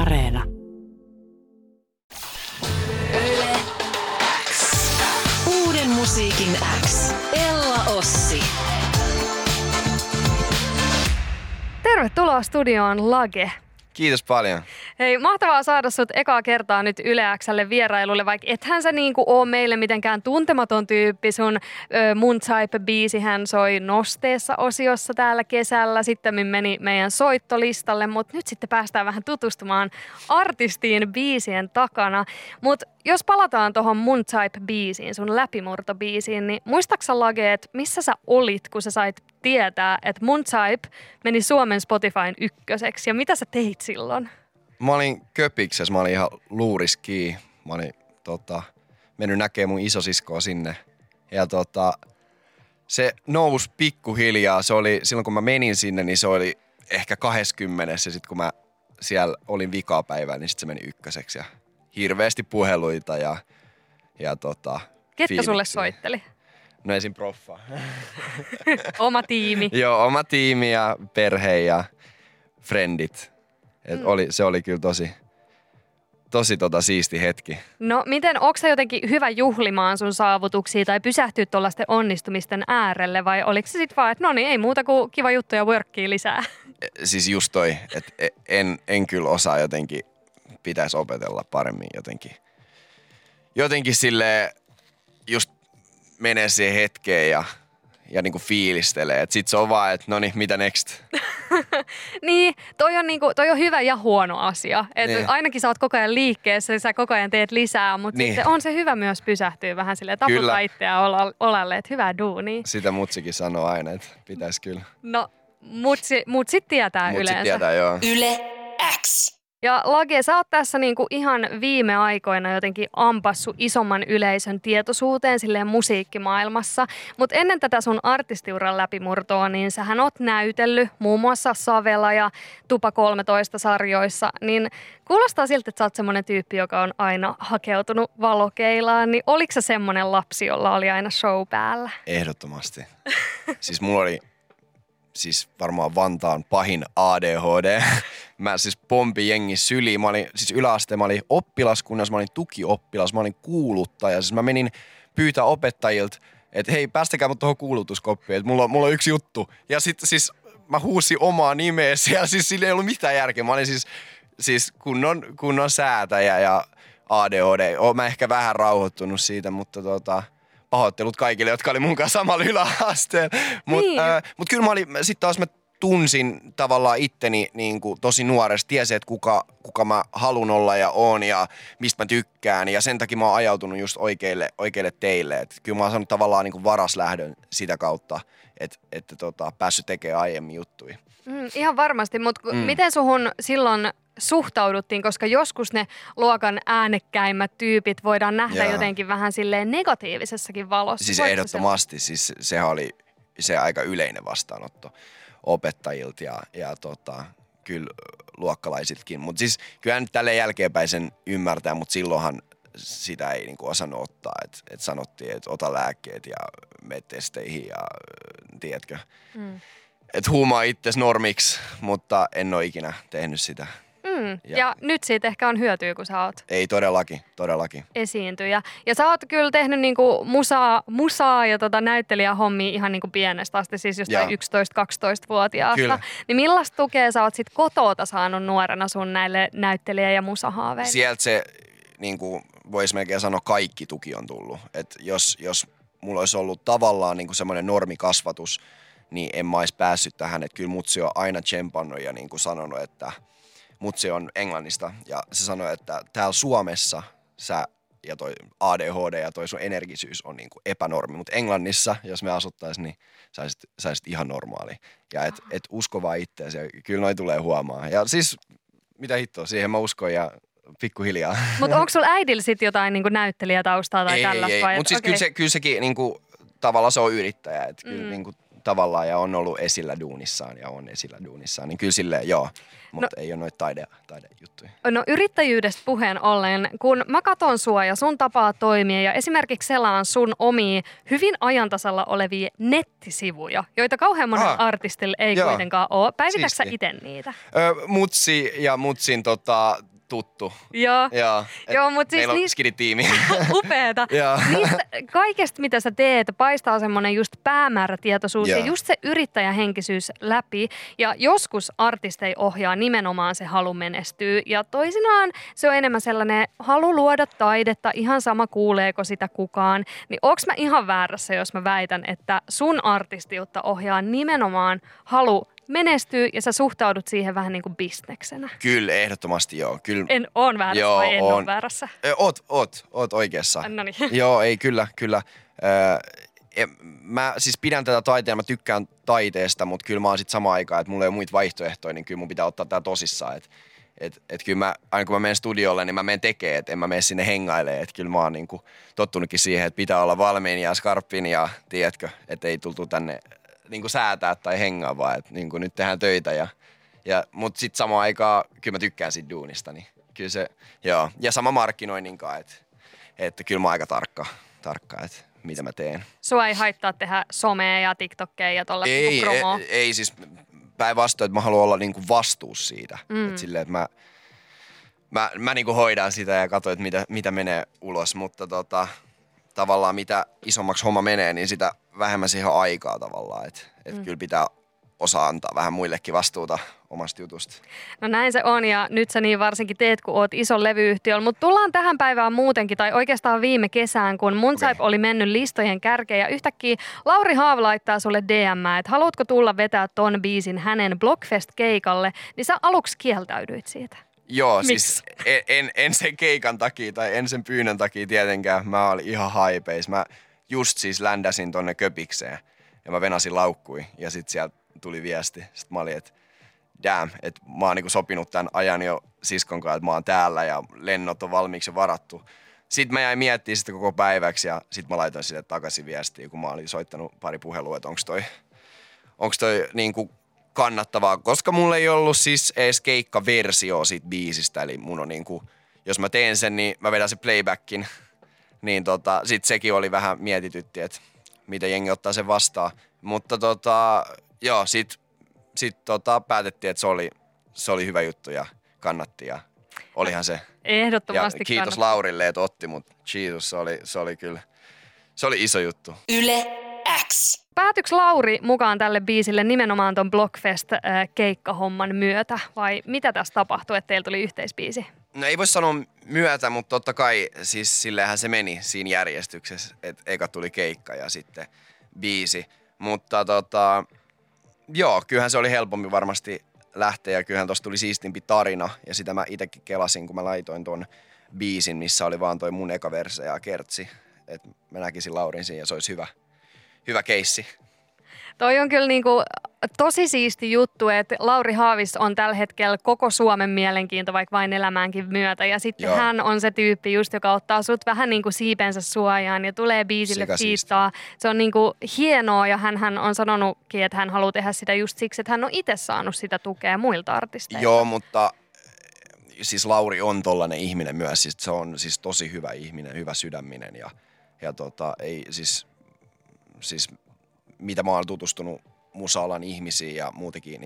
Areena. Yle X. Uuden musiikin X. Ella Ossi. Tervetuloa studioon Lage. Kiitos paljon. Hei, mahtavaa saada sut ekaa kertaa nyt Yle X:lle vierailulle, vaikka ethän sä niinku oo meille mitenkään tuntematon tyyppi. Sun Mun Type-biisihän soi Nosteessa osiossa täällä kesällä, sitten meni meidän soittolistalle, mutta nyt sitten päästään vähän tutustumaan artistiin biisien takana. Mutta jos palataan tuohon Mun Type-biisiin, sun läpimurtobiisiin, niin muistaaksä Lage, että missä sä olit, kun sä sait tietää, että Mun Type meni Suomen Spotifyn ykköseksi, ja mitä sä teit silloin? Mä olin Köpiksessä, mä olin ihan luuriskii. Mä olin mennyt näkemään mun isosiskoa sinne. Ja se nousi pikkuhiljaa. Se oli, silloin kun mä menin sinne, niin se oli ehkä 20. Ja sit kun mä siellä olin vikapäivää, niin sit se meni ykköseksi. Ja hirveästi puheluita ja Ketkä fiiliksiä. sulle soitteli? No esim. Proffa. Oma tiimi. Joo, oma tiimi ja perhe ja friendit. Se oli kyllä tosi siisti hetki. No miten, onko sä jotenkin hyvä juhlimaan sun saavutuksia tai pysähtyä tuollaisten onnistumisten äärelle vai oliko se sit vaan, että no niin, ei muuta kuin kiva juttu ja workia lisää? Siis just toi, että en kyllä osaa jotenkin, pitäisi opetella paremmin jotenkin silleen just menee siihen hetkeen ja niinku fiilistelee. Et sit se on vaan, että no niin, mitä next? Niin, toi on hyvä ja huono asia. Et niin. Ainakin sä oot koko ajan liikkeessä ja sä koko ajan teet lisää, mutta niin. sitten on se hyvä myös pysähtyä vähän silleen, taputtaa itseään olalle, että hyvää duunia. Sitä mutsikin sanoo aina, että pitäisi kyllä. No, mutsit tietää yleensä. Mutsit tietää, joo. Yle X. Ja Lage, sä oot tässä niinku ihan viime aikoina jotenkin ampassu isomman yleisön tietoisuuteen silleen musiikkimaailmassa. Mutta ennen tätä sun artistiuran läpimurtoa, niin sähän oot näytellyt muun muassa Savela ja Tupa 13 sarjoissa. Niin kuulostaa siltä, että sä oot semmonen tyyppi, joka on aina hakeutunut valokeilaan. Niin oliko sä semmonen lapsi, jolla oli aina show päällä? Ehdottomasti. Siis mulla oli varmaan Vantaan pahin ADHD. Mä siis pompin jengi syliin. Mä olin siis yläasteen, mä olin oppilaskunnassa, mä olin tukioppilas, mä olin kuuluttaja. Siis mä menin pyytää opettajilta, että hei, päästäkää mut tuohon kuulutuskoppiin, että mulla on yksi juttu. Ja sitten siis mä huusin omaa nimeä siellä, siis sillä ei ollut mitään järkeä. Mä olin siis kunnon säätäjä ja ADHD. Oon mä ehkä vähän rauhoittunut siitä, mutta pahoittelut kaikille, jotka oli mun kanssa samalla yläasteen. Mut kyllä mä tunsin tavallaan itteni niin kuin tosi nuoresta, tiesin, että kuka mä halun olla ja oon ja mistä mä tykkään. Ja sen takia mä oon ajautunut just oikeille teille. Et kyllä mä oon saanut tavallaan niin kuin varaslähdön sitä kautta, että päässyt tekemään aiemmin juttuja. Ihan varmasti, mutta miten suhun silloin suhtauduttiin, koska joskus ne luokan äänekkäimmät tyypit voidaan nähdä jotenkin vähän silleen negatiivisessakin valossa. Siis ehdottomasti, siis sehän oli se aika yleinen vastaanotto opettajilta ja kyllä luokkalaisiltakin. Mutta siis kyllä nyt tälleen jälkeenpäin sen ymmärtää, mutta silloinhan sitä ei niinku osannut ottaa. Et sanottiin, että ota lääkkeet ja mene testeihin ja tiedätkö. Että huumaa itses normiksi, mutta en ole ikinä tehnyt sitä. Ja nyt siitä ehkä on hyötyä, kun sä oot ei todellakin esiintyjä. Ja sä oot kyllä tehnyt niinku musaa ja näyttelijähommia ihan niinku pienestä asti, siis jostain 11-12-vuotiaasta. Kyllä. Niin millaista tukea sä oot sit kotoota saanut nuorena sun näille näyttelijä- ja musahaaveille? Sieltä se, niinku, voisi melkein sanoa, kaikki tuki on tullut. Et jos mulla olisi ollut tavallaan niinku semmoinen normikasvatus, niin en mä olisi päässyt tähän. Että kyllä mutsi on aina tsempannut ja niinku sanonut, että mutsi on Englannista ja se sanoi, että täällä Suomessa sä ja toi ADHD ja toi sun energisyys on niinku epänormi, mutta Englannissa, jos me asuttais, niin saisit ihan normaali. Ja et usko vaan itteesi ja kyllä noi tulee huomaa. Ja siis mitä hittoa, siihen mä uskon ja pikkuhiljaa. Mutta onko sulla äidillä sit jotain niinku näyttelijätaustaa tai tällaista? Ei, mutta siis kyllä sekin niinku, tavallaan se on yrittäjä, että kyllä niinku, tavallaan ja on ollut esillä duunissaan ja on esillä duunissaan, niin kyllä silleen joo, mutta ei ole noita taidejuttuja. No yrittäjyydestä puheen ollen, kun mä katon sua ja sun tapaa toimia ja esimerkiksi selaan sun omia hyvin ajantasalla olevia nettisivuja, joita kauhean monen artistilla ei kuitenkaan ole. Päivitätkö sä itse niitä? Mutsi ja Mutsin tuttu. Joo. Joo, mutta siis meillä on niistä... skiditiimi. Upeeta. Niistä kaikesta, mitä sä teet, paistaa semmoinen just päämäärätietoisuus ja just se yrittäjähenkisyys läpi. Ja joskus artisteja ohjaa nimenomaan se halu menestyy. Ja toisinaan se on enemmän sellainen halu luoda taidetta, ihan sama kuuleeko sitä kukaan. Niin onks mä ihan väärässä, jos mä väitän, että sun artistiutta ohjaa nimenomaan halu menestyy ja sä suhtaudut siihen vähän niin kuin bisneksenä? Kyllä, ehdottomasti joo. Kyllä. En oon väärässä vai en ole väärässä? Oot oikeassa. No niin. Joo, ei kyllä. Mä siis pidän tätä taiteen, mä tykkään taiteesta, mutta kyllä mä oon sit samaan aikaan, että mulla ei ole muita vaihtoehtoja, niin kyllä mun pitää ottaa tää tosissaan. Et kyllä aina kun mä menen studiolle, niin mä menen tekemään, että en mä mene sinne hengailemaan. Että kyllä mä oon niinku tottunutkin siihen, että pitää olla valmiin ja skarppin ja tiedätkö, että ei tultu tänne niinku säätää tai hengaa, vaan että niinku nyt tehdään töitä. Mutta sitten samaan aikaan kyllä mä tykkään siitä duunista, niin kyllä se, joo. Ja sama markkinoinninkaan, että kyllä mä oon aika tarkka, että mitä mä teen. Sua ei haittaa tehdä somea ja TikTokkeja ja tollaista promoa? Ei siis päinvastoin, että mä haluan olla niinku vastuussa siitä. Että silleen, että mä niinku hoidan sitä ja katson, että mitä menee ulos, mutta tavallaan mitä isommaksi homma menee, niin sitä vähemmän siihen on aikaa tavallaan. Että kyllä pitää osaa antaa vähän muillekin vastuuta omasta jutusta. No näin se on ja nyt sä niin varsinkin teet, kun oot ison levyyhtiöllä. Mutta tullaan tähän päivään muutenkin, tai oikeastaan viime kesään, kun Moontype oli mennyt listojen kärkeen ja yhtäkkiä Lauri Haav laittaa sulle DM, että haluatko tulla vetää ton biisin hänen Blockfest-keikalle, niin sä aluksi kieltäydyit siitä. Joo, siis en sen keikan takia tai en sen pyynnön takia tietenkään. Mä olin ihan haipeis. Mä just siis ländäsin tonne Köpikseen ja mä venasin laukkui ja sit sieltä tuli viesti. Sitten mä olin, että damn, että mä oon niinku sopinut tämän ajan jo siskon kanssa, että mä oon täällä ja lennot on valmiiksi varattu. Sitten mä jäin miettimään sitä koko päiväksi ja sitten mä laitoin sille takaisin viestiä, kun mä olin soittanut pari puhelua, että onko toi niinku kannattavaa, koska mulla ei ollut siis edes keikkaversio siitä biisistä, eli mun on niinku, jos mä teen sen, niin mä vedän sen playbackin, niin sit sekin oli vähän mietitytti, että miten jengi ottaa sen vastaan, mutta joo, sit päätettiin, että se oli hyvä juttu ja kannatti ja olihan se. Ehdottomasti ja kiitos kannatti. Laurille, että otti, mutta Jesus, se oli kyllä, se oli iso juttu. Yle X. Päätyks Lauri mukaan tälle biisille nimenomaan ton Blockfest-keikkahomman myötä vai mitä tässä tapahtui, että teillä tuli yhteisbiisi? No ei voi sanoa myötä, mutta totta kai siis sillehän se meni siinä järjestyksessä, että eka tuli keikka ja sitten biisi. Mutta joo, kyllähän se oli helpommin varmasti lähteä ja kyllähän tosta tuli siistimpi tarina ja sitä mä itekin kelasin, kun mä laitoin ton biisin, missä oli vaan toi mun eka verse ja kertsi. Että mä näkisin Laurin siinä ja se olisi hyvä keissi. Toi on kyllä niinku tosi siisti juttu, että Lauri Haavis on tällä hetkellä koko Suomen mielenkiinto, vaikka vain elämäänkin myötä. Ja sitten hän on se tyyppi just, joka ottaa sut vähän niinku siipensä suojaan ja tulee biisille fiittaa. Se on niinku hienoa ja hän on sanonutkin, että hän haluaa tehdä sitä just siksi, että hän on itse saanut sitä tukea muilta artisteilta. Joo, mutta siis Lauri on tollainen ihminen myös. Siis se on siis tosi hyvä ihminen, hyvä sydäminen ja ei siis mitä mä oon tutustunut musa-alan ihmisiin ja muutenkin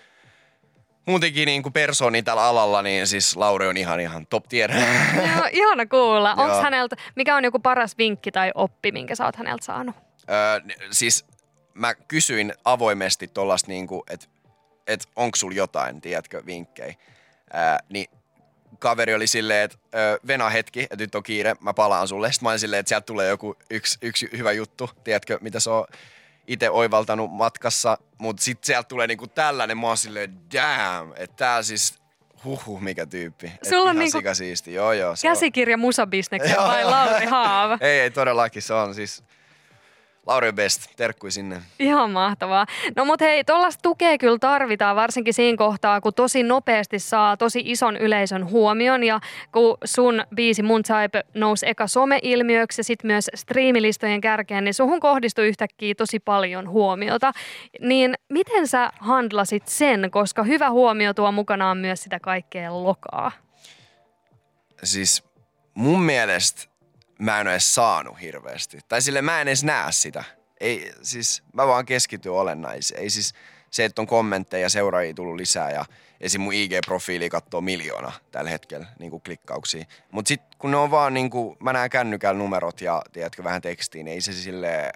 persoonia tällä alalla, niin siis Lauri on ihan top tier. Joo, ihana kuulla. Onks häneltä, mikä on joku paras vinkki tai oppi, minkä sä oot häneltä saanut? Siis mä kysyin avoimesti tollasta että onko sul jotain, tiedätkö, vinkkejä. Niin kaveri oli silleen, että venä hetki, että nyt on kiire, mä palaan sulle. Sitten mä olin silleen, että sieltä tulee joku yksi hyvä juttu, tiedätkö, mitä se on itse oivaltanut matkassa. Mutta sitten sieltä tulee niinku tällainen, mä oon silleen, damn, että tää siis, mikä tyyppi. Sulla on niinku sikasiisti, joo. Käsikirja musabisneksen vai Lauri Haav? Ei, todellakin, se on siis Lauri on best, terkkui sinne. Ihan mahtavaa. No mut hei, tollaista tukea kyllä tarvitaan, varsinkin siinä kohtaa, kun tosi nopeasti saa tosi ison yleisön huomion. Ja kun sun biisi Moontype nousi eka some-ilmiöksi ja sit myös striimilistojen kärkeen, niin suhun kohdistui yhtäkkiä tosi paljon huomiota. Niin miten sä handlasit sen, koska hyvä huomio tuo mukanaan myös sitä kaikkea lokaa? Siis mun mielestä mä en ole edes saanut hirveästi. Tai silleen mä en edes näe sitä. Ei, siis mä vaan keskityn olennaisiin. Ei siis se, että on kommentteja ja seuraajia tullut lisää ja esim. Mun IG-profiili katsoo 1 000 000 tällä hetkellä niinku klikkauksia. Mut sit kun ne on vaan niinku, mä näen kännykällä numerot ja tiedätkö vähän tekstiin, ei se silleen,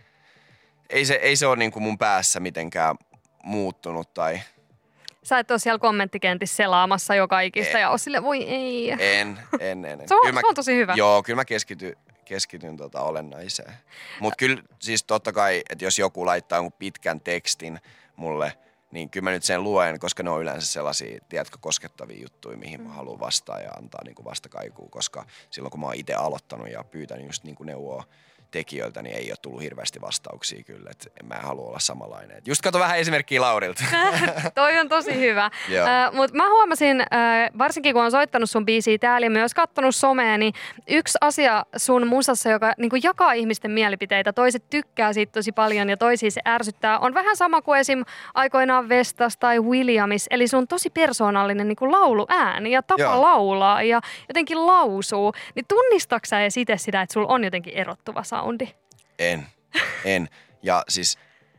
ei se ole niinku mun päässä mitenkään muuttunut tai... Sä et ole siellä kommenttikentissä selaamassa joka ikistä ja ole sille, voi ei. En. Se on tosi hyvä. Joo, kyllä mä keskityn olennaiseen. Mutta kyllä siis totta kai, että jos joku laittaa jonkun pitkän tekstin mulle, niin kyllä mä nyt sen luen, koska ne on yleensä sellaisia, tiedätkö, koskettavia juttuja, mihin mä haluan vastaa ja antaa niinku vastakaikua, koska silloin kun mä oon itse aloittanut ja pyytänyt just niinku neuvoa tekijöiltä, niin ei ole tullut hirveästi vastauksia kyllä, että mä en halua olla samanlainen. Just kato vähän esimerkkiä Laurilta. Toi on tosi hyvä. Mutta mä huomasin, varsinkin kun on soittanut sun biisiä täällä ja myös kattonut somea, niin yksi asia sun musassa, joka niin jakaa ihmisten mielipiteitä, toiset tykkää siitä tosi paljon ja toisia se ärsyttää, on vähän sama kuin esim. Aikoinaan Vestas tai Williamis, eli sun tosi persoonallinen niin lauluääni ja tapa laulaa ja jotenkin lausuu. Niin tunnistatko sä edes itse sitä, että sulla on jotenkin erottuva soundi? En. Ja siis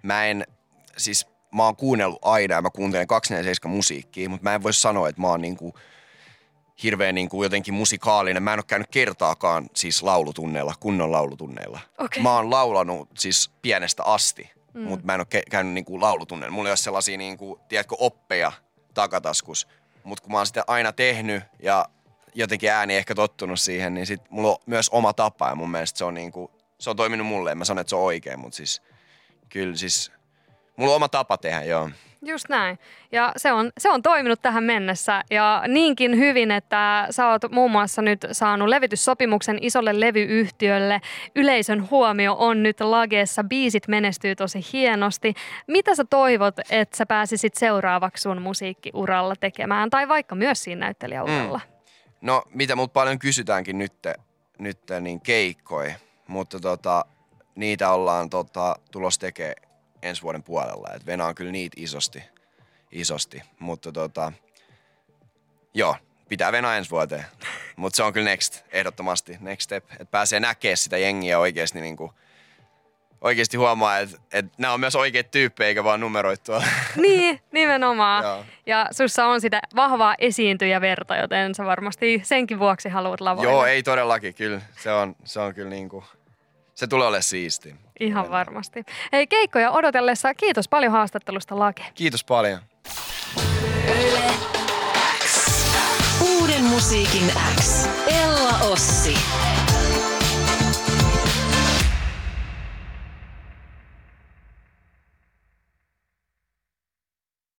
mä oon kuunnellut aina ja mä kuuntelen 247 musiikkia, mutta mä en voi sanoa, että mä oon niinku hirveän niinku jotenkin musikaalinen. Mä en oo käynyt kertaakaan siis laulutunneilla, kunnon laulutunneilla. Okay. Mä oon laulanut siis pienestä asti, mutta mä en oo käynyt niinku laulutunneilla. Mulla ei ole sellaisia niinku, tiedätkö, oppeja takataskus, mutta kun mä oon sitä aina tehnyt ja jotenkin ääni ehkä tottunut siihen, niin sit mulla on myös oma tapa ja mun mielestä se on niinku, se on toiminut mulle. En mä sano, että se on oikein, mutta siis kyllä siis mulla on oma tapa tehdä, joo. Just näin. Ja se on toiminut tähän mennessä ja niinkin hyvin, että sä oot muun muassa nyt saanut levityssopimuksen isolle levyyhtiölle. Yleisön huomio on nyt lageessa, biisit menestyy tosi hienosti. Mitä sä toivot, että sä pääsisit seuraavaksi sun musiikkiuralla tekemään tai vaikka myös siinä näyttelijäuralla? No mitä mut paljon kysytäänkin nyt niin keikkoja, mutta niitä ollaan tulossa tekemään ensi vuoden puolella. Et venaan kyllä niitä isosti. Mutta joo, pitää venaa ensi vuoteen. Mutta se on kyllä ehdottomasti next step. Että pääsee näkemään sitä jengiä oikeasti niinku, oikeasti huomaa, että nämä on myös oikeat tyyppejä, eikä vaan numeroittua. Niin, nimenomaan. Ja sussa on sitä vahvaa esiintyjäverta, joten sä varmasti senkin vuoksi haluat lavoilla. Joo, ei todellakin, kyllä. Se on kyllä niinku, se tulee olemaan siistiä. Ihan varmasti. Hei, keikkoja odotellessa, kiitos paljon haastattelusta, Lake. Kiitos paljon. Yle X. Uuden musiikin X. Ella Ossi.